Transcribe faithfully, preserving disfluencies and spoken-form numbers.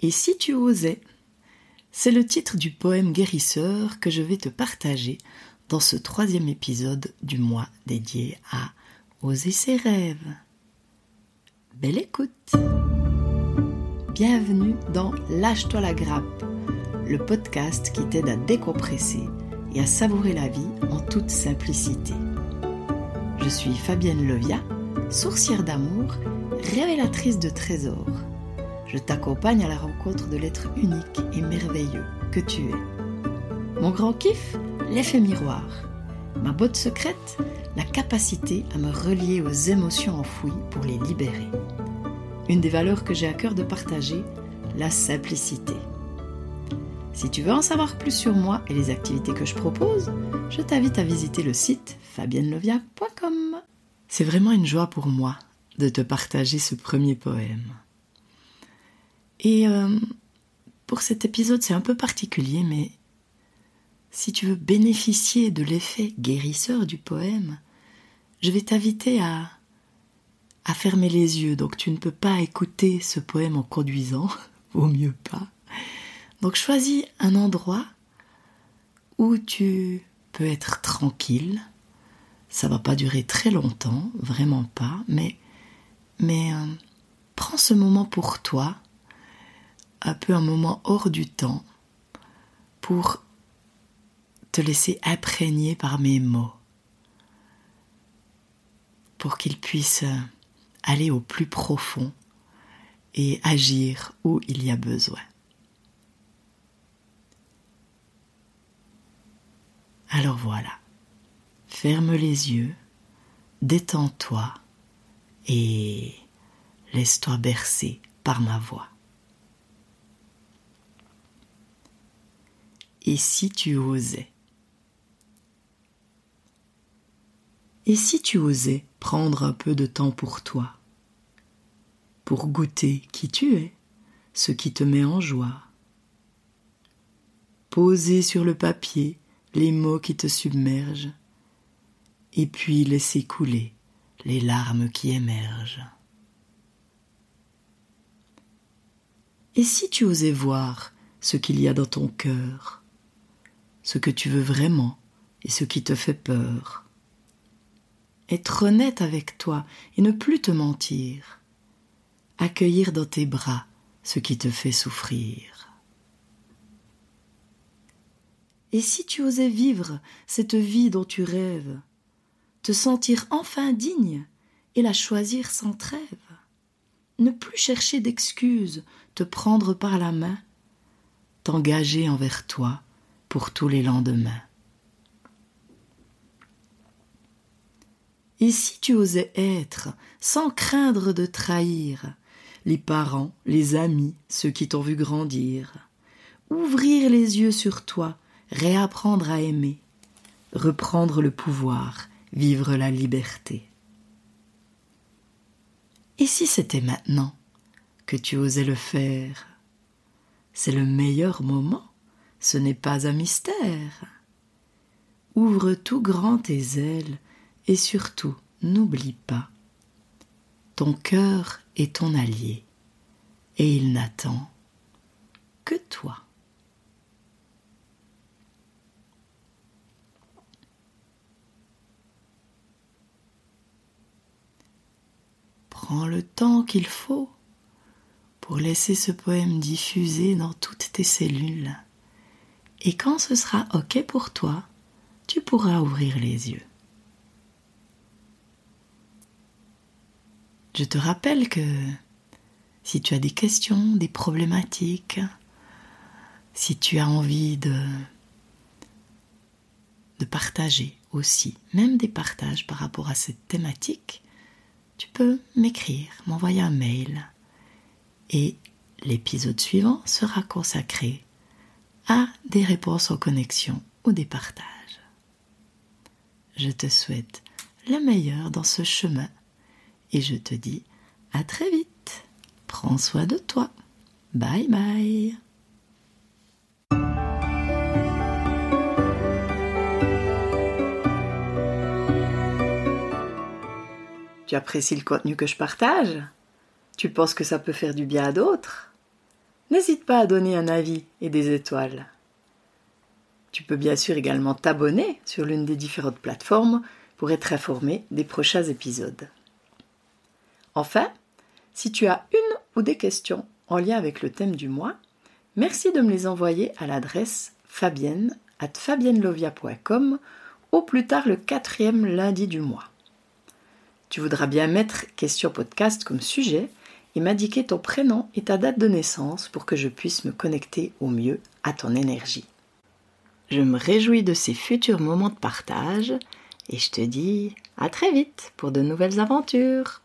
Et si tu osais, c'est le titre du poème guérisseur que je vais te partager dans ce troisième épisode du mois dédié à oser ses rêves. Belle écoute! Bienvenue dans Lâche-toi la grappe, le podcast qui t'aide à décompresser et à savourer la vie en toute simplicité. Je suis Fabienne Levia, sourcière d'amour, révélatrice de trésors. Je t'accompagne à la rencontre de l'être unique et merveilleux que tu es. Mon grand kiff, l'effet miroir. Ma botte secrète, la capacité à me relier aux émotions enfouies pour les libérer. Une des valeurs que j'ai à cœur de partager, la simplicité. Si tu veux en savoir plus sur moi et les activités que je propose, je t'invite à visiter le site fabienne levia point com. C'est vraiment une joie pour moi de te partager ce premier poème. Et euh, pour cet épisode, c'est un peu particulier, mais si tu veux bénéficier de l'effet guérisseur du poème, je vais t'inviter à, à fermer les yeux. Donc tu ne peux pas écouter ce poème en conduisant, vaut mieux pas. Donc choisis un endroit où tu peux être tranquille. Ça va pas durer très longtemps, vraiment pas, mais, mais euh, prends ce moment pour toi, un peu un moment hors du temps, pour te laisser imprégner par mes mots, pour qu'ils puissent aller au plus profond et agir où il y a besoin. Alors voilà, ferme les yeux, détends-toi et laisse-toi bercer par ma voix. Et si tu osais? Et si tu osais prendre un peu de temps pour toi, pour goûter qui tu es, ce qui te met en joie, poser sur le papier les mots qui te submergent, et puis laisser couler les larmes qui émergent. Et si tu osais voir ce qu'il y a dans ton cœur, ce que tu veux vraiment et ce qui te fait peur. Être honnête avec toi et ne plus te mentir. Accueillir dans tes bras ce qui te fait souffrir. Et si tu osais vivre cette vie dont tu rêves, te sentir enfin digne et la choisir sans trêve, ne plus chercher d'excuses, te prendre par la main, t'engager envers toi pour tous les lendemains. Et si tu osais être, sans craindre de trahir, les parents, les amis, ceux qui t'ont vu grandir, ouvrir les yeux sur toi, réapprendre à aimer, reprendre le pouvoir, vivre la liberté. Et si c'était maintenant que tu osais le faire, c'est le meilleur moment. Ce n'est pas un mystère. Ouvre tout grand tes ailes et surtout, n'oublie pas, ton cœur est ton allié et il n'attend que toi. Prends le temps qu'il faut pour laisser ce poème diffuser dans toutes tes cellules. Et quand ce sera OK pour toi, tu pourras ouvrir les yeux. Je te rappelle que si tu as des questions, des problématiques, si tu as envie de, de partager aussi, même des partages par rapport à cette thématique, tu peux m'écrire, m'envoyer un mail. Et l'épisode suivant sera consacré à des réponses en connexion ou des partages. Je te souhaite le meilleur dans ce chemin et je te dis à très vite. Prends soin de toi. Bye bye. Tu apprécies le contenu que je partage? Tu penses que ça peut faire du bien à d'autres? n'hésite pas à donner un avis et des étoiles. Tu peux bien sûr également t'abonner sur l'une des différentes plateformes pour être informé des prochains épisodes. Enfin, si tu as une ou des questions en lien avec le thème du mois, merci de me les envoyer à l'adresse fabienne arobase fabiennelovia point com au plus tard le quatrième lundi du mois. Tu voudras bien mettre Question Podcast comme sujet et m'indiquer ton prénom et ta date de naissance pour que je puisse me connecter au mieux à ton énergie. Je me réjouis de ces futurs moments de partage et je te dis à très vite pour de nouvelles aventures.